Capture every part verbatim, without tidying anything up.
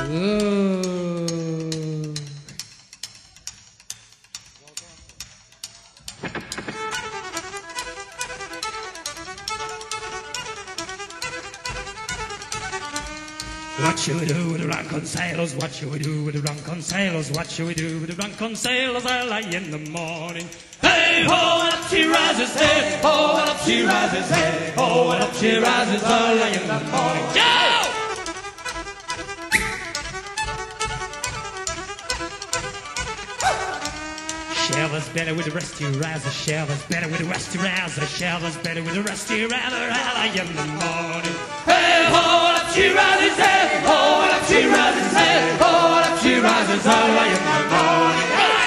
Ooh. What should we do with the drunken sailors? What should we do with the drunken sailors? What should we do with the drunken sailors early in the morning? Hey ho, and up she rises, hey ho, and up she rises, hey ho, and up she rises early in the morning. Go! Shelter's better with the rusty riser, shelter's better with the rusty riser, shelter's better with the rusty riser early in the morning. Hey ho, and up she rises, hey ho, and up she rises, hey ho, and up she rises early in the morning.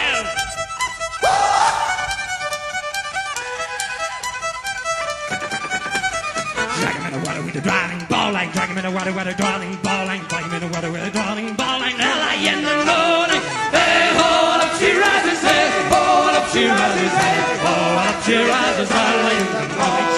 Drag him in the water with the drowning ball line, drag him in the water with the drowning ball line, drag him in the water with the drowning ball line early in the morning. Hey ho, and up she rises, hey ho, and up she rises, hey ho, and up she rises early in the morning.